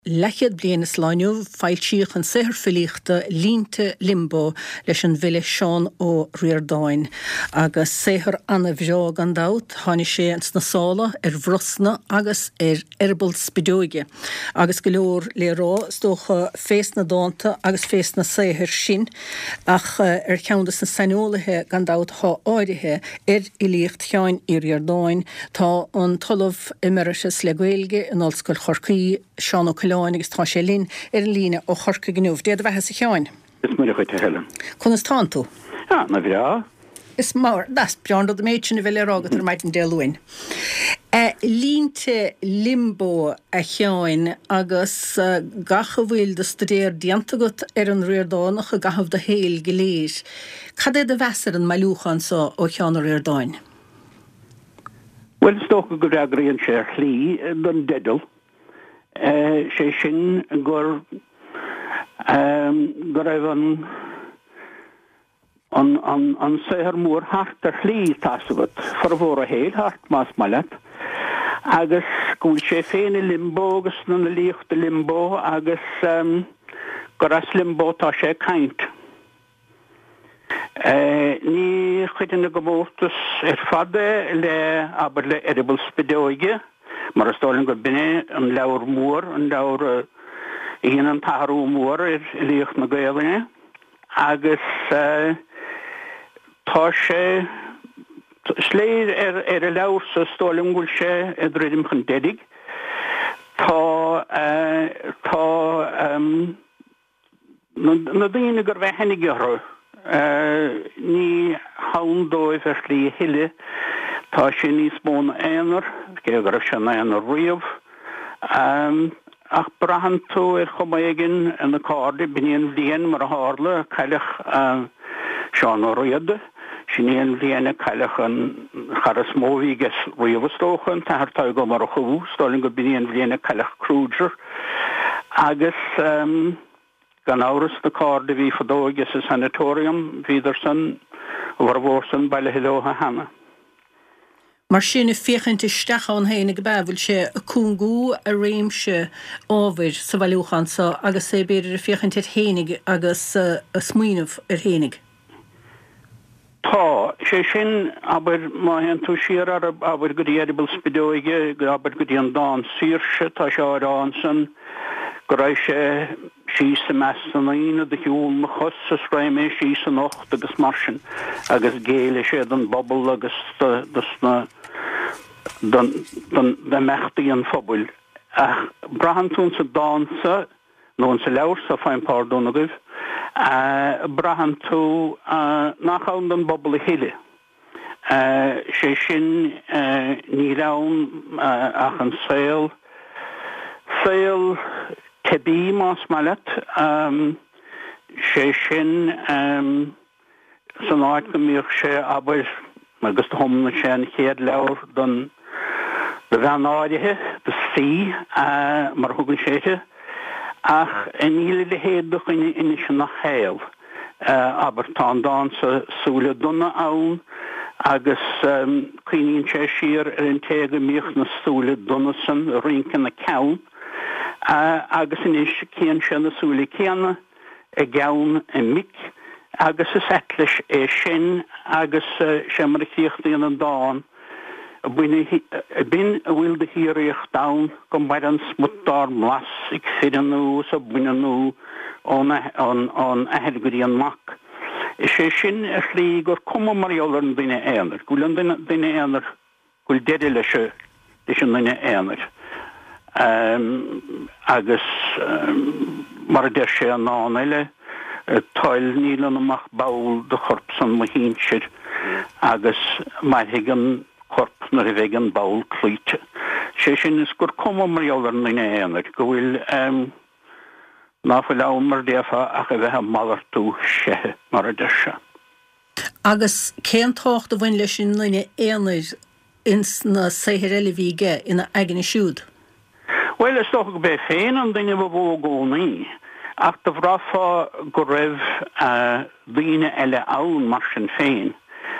Lechad bliana sláinniuh fáiltíoch an saothar filiachta línte limbo leis an bhile Seán ó Riordáin. Agus saothar anna bhreá gan dát, tháinig sé ans na sála bhrosna agus erbal spidóige. Agus go leor le rá stócha fés na dánta agus fés na saothar sin ach ceandas na saneolathe gan dát há áirithe ilíocht teáin i Riordáin tá an talamh emeritus le Gaeilge in Ollscoil Chorcaí Seán Ó Coileáin agus tá sé lín líne ó Chorca gniuh. Déad bheithe sa cheáin? Is muidir chuid Helen. Chun is tá tú? Ja, na bhreá. Is mar, das bearn do méid sin bhile rágat ar maidin déalúin. Línte limbo a cheáin agus gacha bhfuil de studéir diantagat ar an Riordáin a gahabh de héil goléir. Cad é de bheasar an mailúchan sa ó cheán ar Riordáin? Well, stocha go ragraíonn sé chlí don dedal. Sé sin gur raibh an saothar mór hart ar chlí tasamhat for bhór a héil hart más mallet agus gúil sé féin i limbo agus na líocht limbo agus gur as limbo tá sé caint. Ní chuidir na gomórtas ar fada le aber le erbal spidóige mar a stálinn go binne an leabhar mór an leabhar íon an tathú mór ar líocht na Gaeilge agus tá sé sléir ar a leabhar sa stálinn gúil sé idir chun dedig tá na daoine gur bheith hennig gethru ní haundóibh ar slí hiile tá sé níos móna éanair cé gur sin éanair riamh ach brahan tú ar chumaigin in na cáda bíon bhíon mar a hála cailech Seán Ó Riada sin bhíonna cailech an charas móvígus riamhstóchan tá go mar a chuú stálinn go bíon bhíonna cailech Cruiser agus gan áras na cáda bhí fadógus a sanatórium híidir san bhar san baile hilótha hana. Mar sinna féchanta stecha an héna go bhfuil sé a cúngú a réimse ábhair sa bhailúchansa agus sé beidir a féchanta hénig agus a smuoinmh ar hénig. Tá sé sin aber maithen tú siar aber go dtí erbal spidóige aber go dtí an dán sírse tá sé árán san go raibh sé sí sa measanaína de hiúil na chus sa sraimé sí sa nocht agus mar sin agus géile sé don bobbal agus den mechtaí an fphobal. Brahan tún sa dása nó sa leabhar sa féin pardon agah brahan tú nach ann don bobbal a hiile. Sé sin ní rán ach an saoil tebí más mallet sé sin san áit go míoch sé aber agus thomna sé an chéad leabhar don de bhean áirithe de sí mar thugann séte ach in íle le héadach in sin nach héal aber tá an dása súla donna ann agus cuiníonn sé siar ar an téige míoch na súla donna san rincan na ceann agus inis céan sé na súla céanna a gceann a mic agus is etlis é sin agus sé mar chíochtaí an dán bin a bhfuil de híireocht dán go maid an smutár mlas ag sidanú sa buinenú ón aheadgurí an mac. Is sé sin a slí gur cuma mariolar an duine éanair, gúil an duine éanair gúil deidir lei sin duine éanair. Agus mar de sé an ná eile táil nílan amach bail de chorp san mohínsir agus mar higan chorp na a bheith an bail clúite. Sé sin is gur cuma mariolar an duine éanair, go bhfuil náfuil ann mar défa ach a bheith malar tú sethe mar a de se. Agus céan tácht a bhain leis sin duine éanair ins na saothar eile bhíige ina aigeanna siúd? Well, is toch bij féin an duine bh gcónaí ach de bhráfa go raibh duine eile ann mar sin féin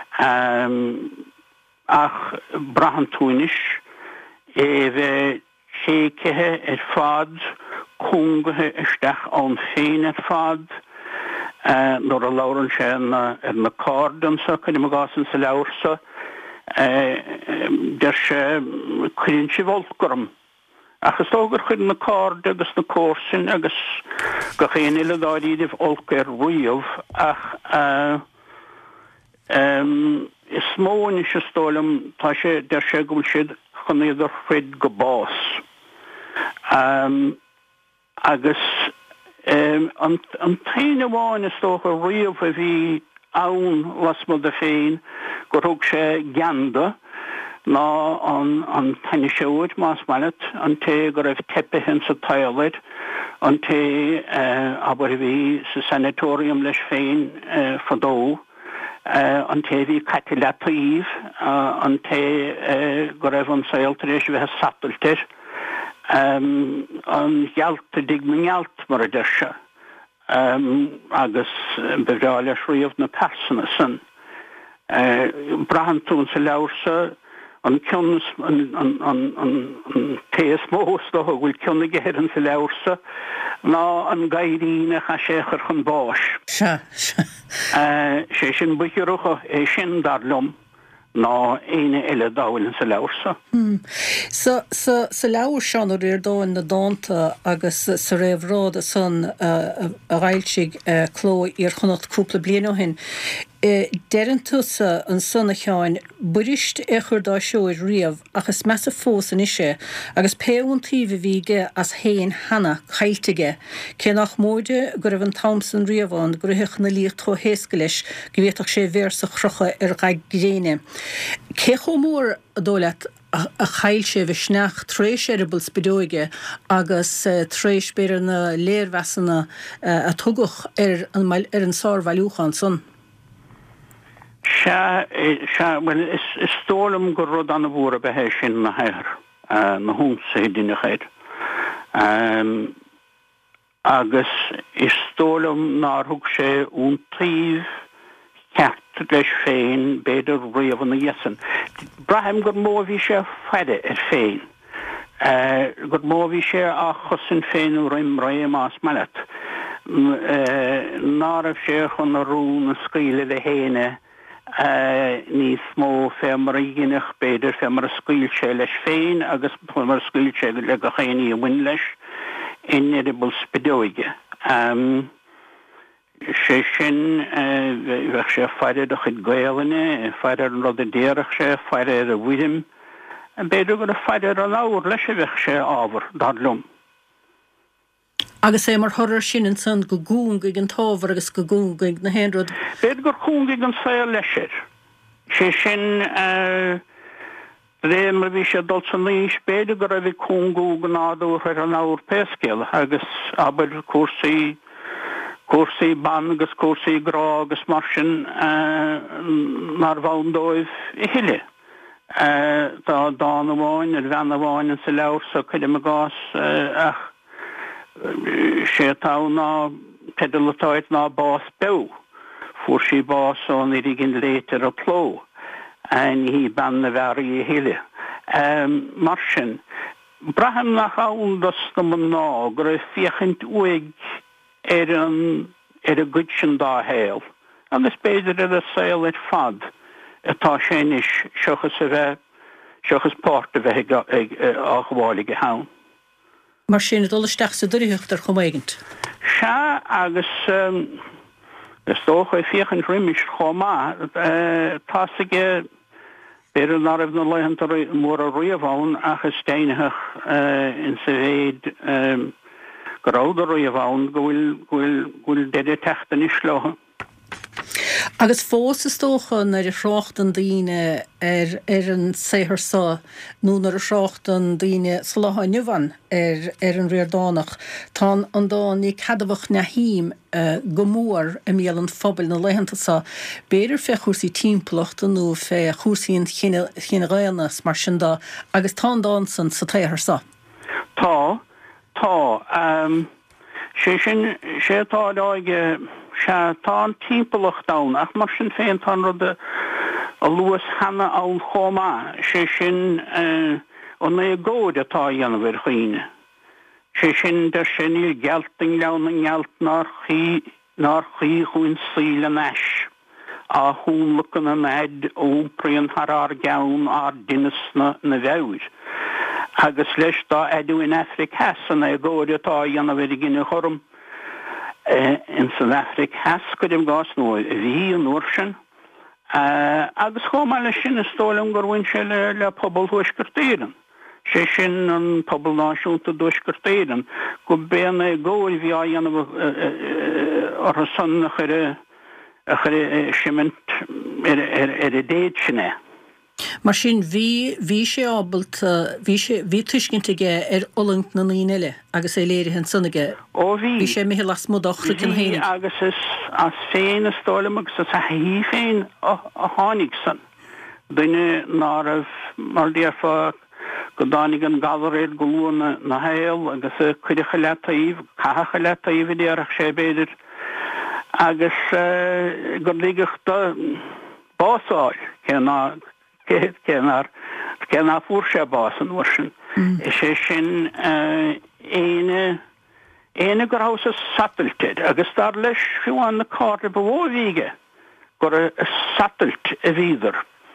ach brahan túinis é bheith chéicithe ar fad cúngathe isteach an féin ar fad nor a lauren sé na cardan sa chun me gasan sa leursa der sé chuinn si voltgorm. Achas tógur chun na carda agus na córsin agus go chéine le dáíh olca riamh ach is smóin is stólam tá sé der sé gúil siad chun idir fred go bás. Agus an taine bháin is tócha riamh a bhí ann lasma de féin go thug sé ganda ná an taine seúid más mallet an té go raibh tepe hen sa toilet an té aber bhí sa sanatorium leis féin fadó an té bhí catilatíh an té go raibh an saoltaréis bheit sataltir an gealta dig na gealt mar a deise agus bevráile sríomh na persona san. Brahantún sa leursa an cions an téas mós do bhfuil cionna gehéan sa leursa ná an gaiirína cha séchar chun báis. Sé sin buiceúcha é sin darlumm ná éine eile dáhfuiln sa leursa. Sa leabhar seán ar dáin na dáanta agus sa réimhrád a san a ghailsigh cló ar chunat cúpla bliana hin. Dean tusa an sanna cheáin burist chur dá seoir riamh agus measa fós an isise agus peúntíh bhíige as héin hena chailtige cé nach móide go raibh an Thomson riamháin go raibh na líocht tho héasca leis go bhíoach sé bhéir sa chrucha ar gaig gréine. Cé chomór a dólaat a chail sé bheith sneach tréis erbal spidóige agus tréis beir na léirhesanna a tugach ar an sár bhailúchan son. Well, is stólam go rud an bhór bethe sin na heir na húnsa duine chéid. Agus is stólam ná thug sé ún tríomh ceart leis féin beidir riamh na dheasan. Braham gur móhí sé feide ar féin. Gur móhí sé a chusin féin roim raim as mallet. Ná raibh sé chun na rún na scíile le héine níos mó fé mar a dhéanach beidir fé mar a scuilse leis féin agus mar a scuilse le go chéine a bhain leis in edible spidóige. Sé sin bheith sé feidir do chud gaalaine, feidir an rud a déireach sé, feidir a bhuidim, beidir go a feidir a láir leis a bheith sé ábhar darlumm. Agus é mar thorar sin an san go gúngaigh an tábhar agus go gúngaigh na héanrad. Beidir gur cúngaigh an saoil leisir. Sé sin ré mar bhí sé dul san níos beidir go raibh cúngú go nádú ar an ábhar pescéil agus aber cuasaí ban agus cuasaí grá agus mar sin mar bhain dóibh i hiile. Tá dána bháin ar bheanna bháin an sa leabhar sa chuide me gás ach sé tá ná pedalatáid ná bás bew. Fuair sí bás ón i gin léitir a pló ní ban na bhearí i hiile. Mar sin, braham nach áundas na man ná gur raibh fiochaint uig ar a gcuid sin dá héal. Agus beidir ar a saoil ar fad atá sin is seochas páirt a bheith á gháige hán. Mar sin a dolasteach sa dúireacht ar chomaigint. Se agus is dócha fiochaint riimiis chomá tásaige beidir ná raibh na leihananta mór a riamháin achas déanaach in sa bhéad go rád a riamháin go bhfuil deidir teachtain is slótha. Agus fós is tóchan ar a sráachtan daoine ar an saothar sa nó ar a sráachtan daoine sláthaniuhan ar an riordánach tá an dáin ní cadamhach na hím go mór a míal an phobail na leihananta sa beidir fé chúsaí timplaachta nó fé chúsaíon chéine réalnas mar sin dá agus tá dáin san sa taothar sa. Tá sé tá dáige se tá an timppelach da ach mar sin féin tan rud a luas hanna an chomá sé sin an mé gód atá dhéanamhar chuoine. sé sin de sinil gelting lean an gelt nar chi chuin síle neis. A húnlacan an ed ómprion har gaun ar dinasna na bheir. Agus leis da edú in Africa san a góiritá anna bheidir ginine chorm in South Africa godim gas nó bhí an úrsin. Agus chomáile sin is tólam gur bhain se le pobl thuisgurtéiran. Sé sin an pobl náisiúnta dúisgurtéiran go béna ggóil bhí anna ar a san a chuir siment ar a déad sinne. Mar sin bhí sé ábalt bhí tuiscinnta ar olangt na líile agus é léir hen sannaige. Bhí sé mé las módachra cin héine. Agus is as féin a stálam agus a hí féin a tháinig san. Duine ná mar déarfa go dánig an gathréad go lúna na héal agus chuidecha letaíomh, cachacha letaíomh déarach sé béidir agus gur lígachta básáil cenar fúr sé bás an uasin. Sé sin éine gur hausa satteltid, agus dar leis fiúan na cáda bhóvíige gur a sattelt a víidir.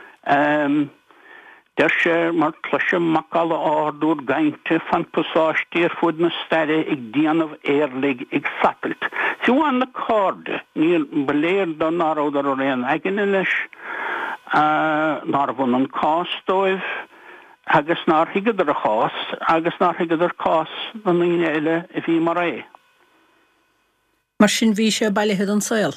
Der sé mar tluise macala áardúr gainte fan pasáistíir fud na stare ag díanamh éirlig ag sattelt. Fiúan na cáda níl beléir don náródar ó réan agin leis nar bhn an cástóibh agus nar higadar a chás agus nar higadar cás na líine eile a bhí mar é. Mar sin bhí sé bailithe an saoil?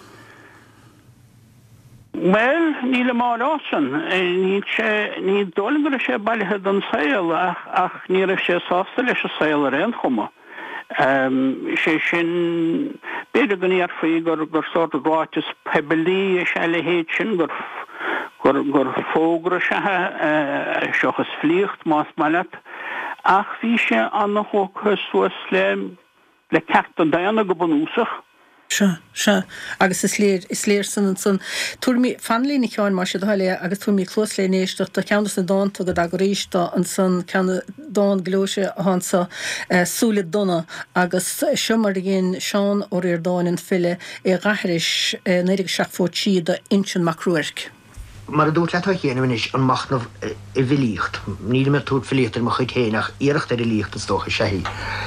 Well, níl má ásan, ní dólagur sé bailithe an saoil ach ní raibh sé sásta leis a saoil a réan chuma. Sé sin beidir gan ar faoi gur sort of ráitis pebelí is eile héad sin gur fógra seochas flíocht más mallet ach bhí sé anna hócha suas le ceachta daanna go banúsach. Se, agus is léir san túrmí fanlína cheáin mar se háile agus túrmí chlóslénéisteach a ceannas na dáanta go dag réiste an san cena dáin glóise a hansa súla donna agus siomar gin Seán ó réir dáin an fille é gairis néidir seach fót siad a intin macrúirc. Mar a dút letá chéanamh is an machnamh i bhilíocht. Níl me túd filiachtar mo chuid héanach iirecht ar i líocht an stócha sehí.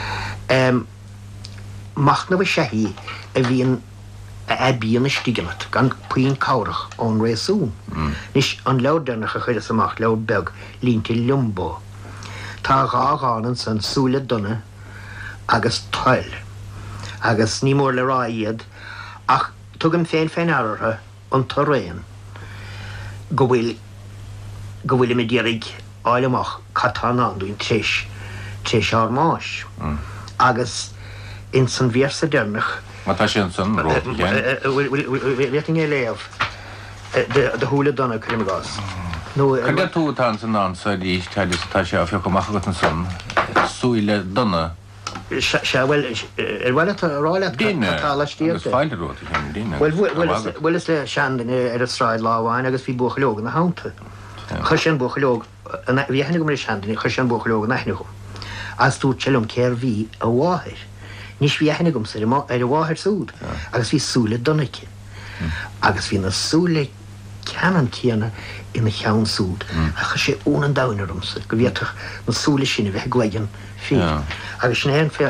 Machnamh sehí a bhíon a bíon is stigamat gan puin cáirech ón réasún. Nis an leabdannach a chuir amach leabd beg línti Limbo. Tá gáánan san súla donna agus tail. Agus ní mór le rá iad ach tugam féin áirithe an torréan. Go bhfuil me dírig áileach catán andúin tréis ar máis. Agus in san bhíarsa dernach. Mátá sin san rót, Bhíting é léamh de thúla donna chuim gás. Chuir tú tá san ansa dí teidir tá sé a fio goach go an san súile donna. Se bhfuil ráile tálaistíocht. Fáilte rót díine. Bhfuil is le seandain ar a sráid láháin agus bhí buchalóg na hánta. Chur sin buchalóg, bhí hena go mar seandain, chur sin buchalóg naithne go. As tú telum céir bhí a bháthir. Nis bhí hena gom ar a bháthir súd, agus bhí súla donaice. Agus bhí na súla ceanan tíana ina cheann súd. A chu sé ónan dainarmsa, go bhíteach na súla sinna bheith gleigean fí. Agus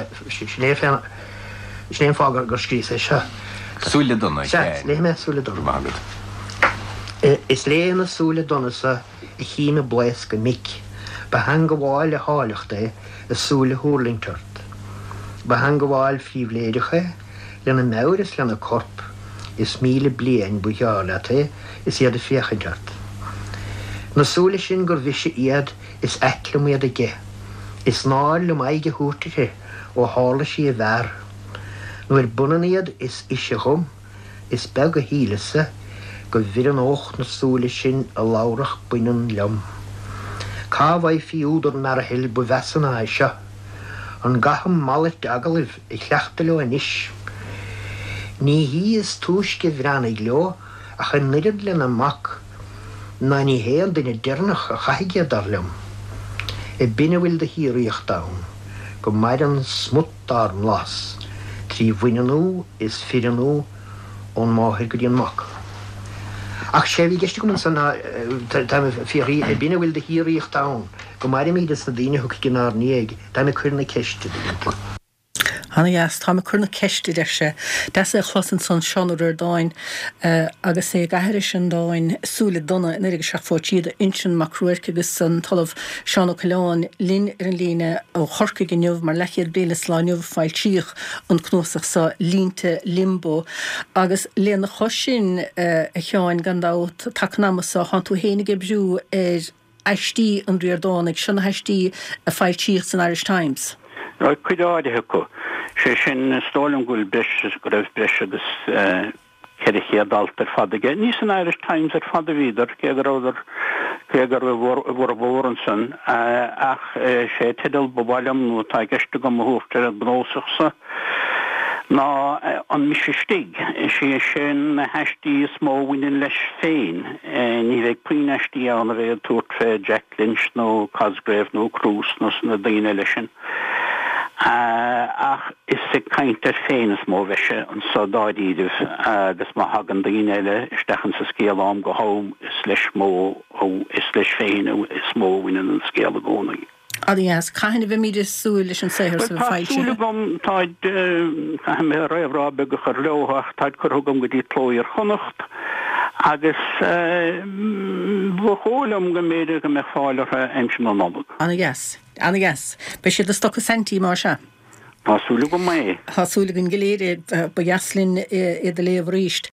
snéan fágar gur scrí sé se. Súla donna. Lé me súla donna. Is léana na súla donna sa i chiime bues go mic, ba hang go bháil le hálaachta is súla húrlingtart. Ba hang go bháil fríomhléidecha lena náras lena corp is míle blian buheála is iad a féchaideart. Na súla sin gur bhise iad is eiclam iad a ge. Is náil le maige húrtache ó hála sí a bhar. Nuair bunan iad is ise chum, is beg a hílasa go bhir an ócht na súla sin a lárach buinan lem. Cá bhaid fiúdar mar a hill bu bhesan a seo. An gaham mallet agalibh I chleachta leo inis. Ní hí is túisce bhreannaigh leo a chu nirid lena mac na ní héal duine dearnach a chaige dar lem. I bine bhfuil de híríocht dán, go maid an smuttar an las. Trí bhuiinenú is fianú ón máthir go dtíon mac. Ach sé bhí geiste go sanna fií a bíine bhfuil de hííocht tán, go maid míad is na daine thug gnar níag, da me chuna ceiste. Hanna yes, tá chuna ceiste de se. Des é chlosan san seanú dáin agus é gaiir sin dáin súla donna in ige seach fótíad insin macruirce agus san talamh seanú Caláin lín ar an líne ó chorca gniuh mar lechiad béle sláineh fáil tíoch an cnósach sa línte limbo agus léana chosin a teáin gandát tanámasa han tú hénig brú eistí an riordánig sinna heistí a fáil tíoch san Irish Times. Cuidáide go. sé sin stólam gúil bris go raibh bris agus chéiche daltar fadige. Nís an Irish Times ar fada víidir cégar bhór bhóran san ach sé tidal bobáilem nó tá geiste go mthúftar a brósachsa ná an misistig sé sin heistí smóhainn leis féin ní bheith puinetí an a bheith túirt fé Jack Lynch nó Cosgrave nó Cruise nó na daine lei sin. Ach is sé kaintar féin is mó bheise an sodáidíh agus má hagan daine eile istechan sa scéal am go hóm is leis mó ó is leis féin is móhainn an scéal a gcónaí. Yes, caiinna bheith míidir súil leis an séhir sa bhfáilte. Súla gom táid mé raibhrábe go chur leothach táid chur thugam go dtí tlóir chonacht agus bhchólam go méidir go me fáilecha aimsin an nobog. Anna yes. Be sé de stocha sentí mar se? Tásúla go mé. Thásúla gon giléad ba jaslinn i de léomh ríist.